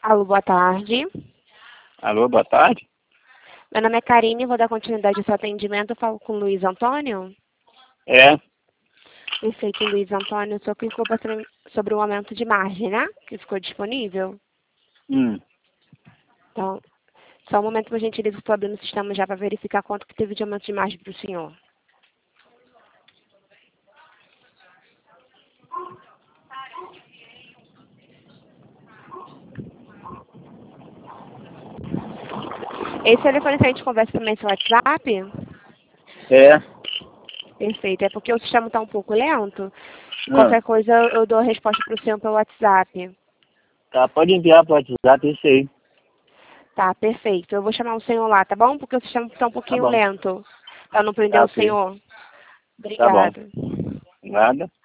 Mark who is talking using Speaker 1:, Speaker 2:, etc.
Speaker 1: Alô, boa tarde.
Speaker 2: Alô, boa tarde.
Speaker 1: Meu nome é Karine, vou dar continuidade ao seu atendimento. Eu falo com o Luiz Antônio.
Speaker 2: É,
Speaker 1: Perfeito, Luiz Antônio. O senhor clicou sobre o aumento de margem, né? Que ficou disponível.
Speaker 2: hum,
Speaker 1: Então, só um momento, por gentileza, estou abrindo o sistema já para verificar quanto que teve de aumento de margem para o senhor. Esse telefone que a gente conversa também pelo WhatsApp?
Speaker 2: é,
Speaker 1: Perfeito, é porque o sistema está um pouco lento.
Speaker 2: ah,
Speaker 1: Qualquer coisa eu dou a resposta para o senhor pelo WhatsApp.
Speaker 2: tá, pode enviar para o WhatsApp isso aí.
Speaker 1: Tá, perfeito. Eu vou chamar o senhor lá, tá bom? Porque o sistema está um
Speaker 2: Tá
Speaker 1: pouquinho
Speaker 2: bom,
Speaker 1: lento. Para não prender
Speaker 2: tá
Speaker 1: o
Speaker 2: ok,
Speaker 1: senhor.
Speaker 2: tá bom.
Speaker 1: Obrigada.
Speaker 2: Nada.